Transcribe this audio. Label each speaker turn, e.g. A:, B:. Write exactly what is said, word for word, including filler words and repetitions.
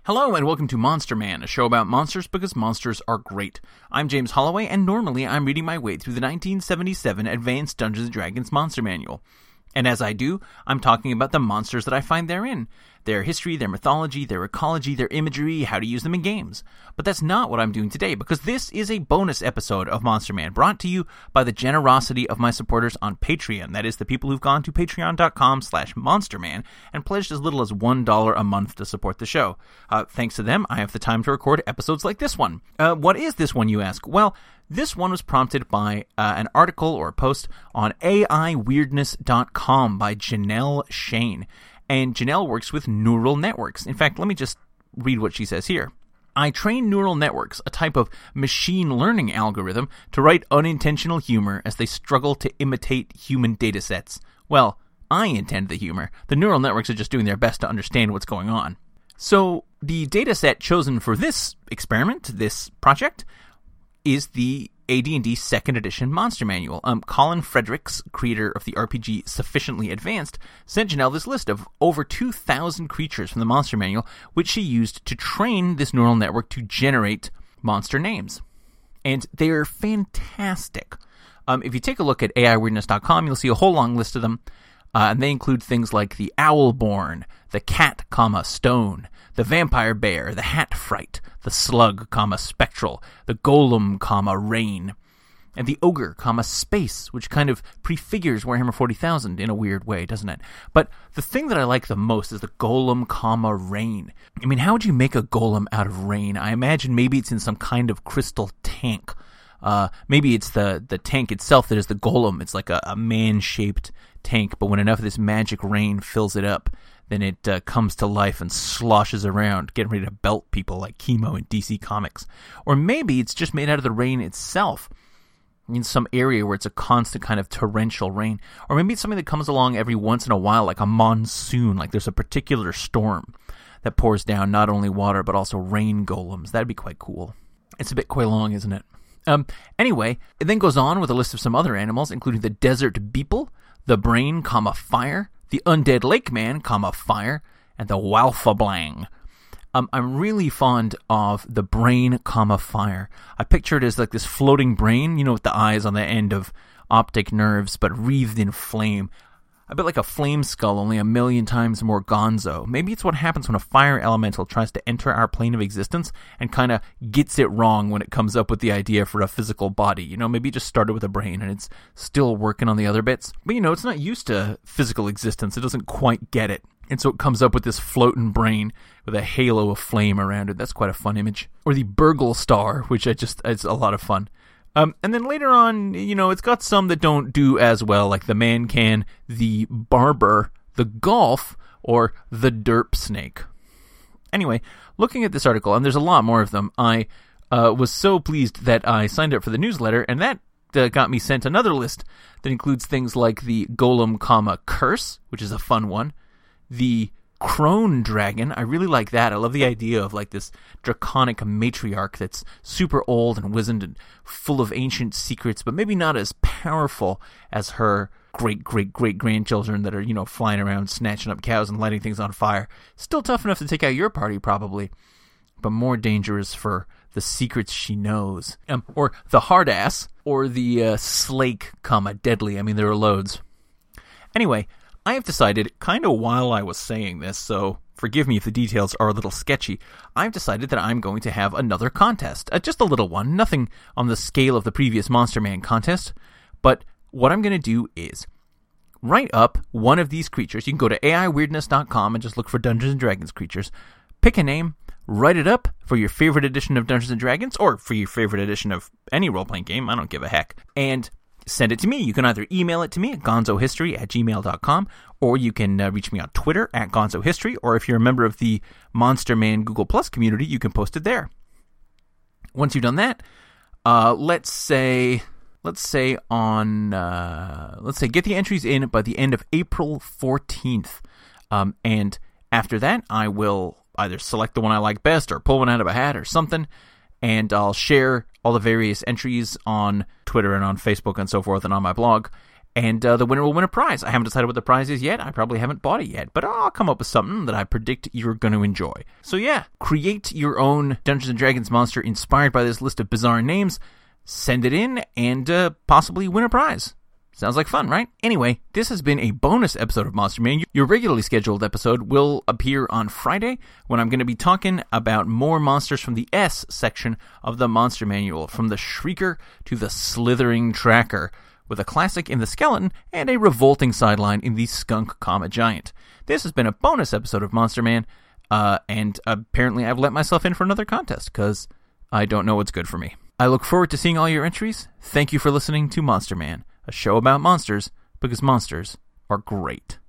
A: Hello and welcome to Monster Man, a show about monsters because monsters are great. I'm James Holloway, and normally I'm reading my way through the nineteen seventy-seven Advanced Dungeons and Dragons Monster Manual. And as I do, I'm talking about the monsters that I find therein. Their history, their mythology, their ecology, their imagery, how to use them in games. But that's not what I'm doing today, because this is a bonus episode of Monster Man, brought to you by the generosity of my supporters on Patreon. That is, the people who've gone to patreon.com slash monsterman and pledged as little as one dollar a month to support the show. Uh, thanks to them, I have the time to record episodes like this one. Uh, what is this one, you ask? Well, this one was prompted by uh, an article or a post on A I weirdness dot com by Janelle Shane. And Janelle works with neural networks. In fact, let me just read what she says here. I train neural networks, a type of machine learning algorithm, to write unintentional humor as they struggle to imitate human data sets. Well, I intend the humor. The neural networks are just doing their best to understand what's going on. So, the data set chosen for this experiment, this project, is the A D and D second Edition Monster Manual. Um, Colin Fredericks, creator of the R P G Sufficiently Advanced, sent Janelle this list of over two thousand creatures from the Monster Manual, which she used to train this neural network to generate monster names. And they are fantastic. Um, if you take a look at A I weirdness dot com, you'll see a whole long list of them. Uh, and they include things like the Owlborn, the Cat, comma, Stone, the Vampire Bear, the Hat Fright, the Slug, comma, Spectral, the Golem, comma, Rain, and the Ogre, comma, Space, which kind of prefigures Warhammer forty thousand in a weird way, doesn't it? But the thing that I like the most is the Golem, comma, Rain. I mean, how would you make a golem out of rain? I imagine maybe it's in some kind of crystal tank. Uh, maybe it's the, the tank itself that is the golem. It's like a, a man-shaped tank, but when enough of this magic rain fills it up, then it uh, comes to life and sloshes around, getting ready to belt people like Chemo in D C Comics. Or maybe it's just made out of the rain itself, in some area where it's a constant kind of torrential rain. Or maybe it's something that comes along every once in a while, like a monsoon, like there's a particular storm that pours down not only water, but also rain golems. That'd be quite cool. It's a bit quite long, isn't it? Um, anyway, it then goes on with a list of some other animals, including the desert beeple, the brain, comma, fire, the undead lake man, comma, fire, and the Walfablang. Um, I'm really fond of the brain, comma, fire. I picture it as like this floating brain, you know, with the eyes on the end of optic nerves, but wreathed in flame. A bit like a flame skull, only a million times more gonzo. Maybe it's what happens when a fire elemental tries to enter our plane of existence and kind of gets it wrong when it comes up with the idea for a physical body. You know, maybe it just started with a brain and it's still working on the other bits. But, you know, it's not used to physical existence. It doesn't quite get it. And so it comes up with this floating brain with a halo of flame around it. That's quite a fun image. Or the Burgle Star, which I just, it's a lot of fun. Um, and then later on, you know, it's got some that don't do as well, like the Man Can, the Barber, the Golf, or the Derp Snake. Anyway, looking at this article, and there's a lot more of them, I uh, was so pleased that I signed up for the newsletter, and that uh, got me sent another list that includes things like the Golem, comma, Curse, which is a fun one, the Crone Dragon. I really like that. I love the idea of like this draconic matriarch that's super old and wizened and full of ancient secrets, but maybe not as powerful as her great, great, great grandchildren that are, you know, flying around, snatching up cows and lighting things on fire. Still tough enough to take out your party, probably, but more dangerous for the secrets she knows. Um, or the Hard Ass, or the uh, Slake, comma, Deadly. I mean, there are loads. Anyway, I have decided, kind of while I was saying this, so forgive me if the details are a little sketchy, I've decided that I'm going to have another contest. Uh, just a little one, nothing on the scale of the previous Monster Man contest, but what I'm going to do is write up one of these creatures. You can go to A I weirdness dot com and just look for Dungeons and Dragons creatures. Pick a name, write it up for your favorite edition of Dungeons and Dragons, or for your favorite edition of any role-playing game, I don't give a heck, and send it to me. You can either email it to me at gonzohistory at gmail dot com, or you can uh, reach me on Twitter at gonzohistory, or if you're a member of the Monster Man Google Plus community, you can post it there. Once you've done that, uh, let's say, let's say on, uh, let's say get the entries in by the end of April fourteenth, um, and after that, I will either select the one I like best, or pull one out of a hat, or something, and I'll share all the various entries on Twitter and on Facebook and so forth and on my blog. And uh, the winner will win a prize. I haven't decided what the prize is yet. I probably haven't bought it yet. But I'll come up with something that I predict you're going to enjoy. So yeah, create your own Dungeons and Dragons monster inspired by this list of bizarre names. Send it in and uh, possibly win a prize. Sounds like fun, right? Anyway, this has been a bonus episode of Monster Man. Your regularly scheduled episode will appear on Friday when I'm going to be talking about more monsters from the S section of the Monster Manual, from the Shrieker to the Slithering Tracker, with a classic in the Skeleton and a revolting sideline in the Skunk Comet Giant. This has been a bonus episode of Monster Man, uh, and apparently I've let myself in for another contest, because I don't know what's good for me. I look forward to seeing all your entries. Thank you for listening to Monster Man, a show about monsters, because monsters are great.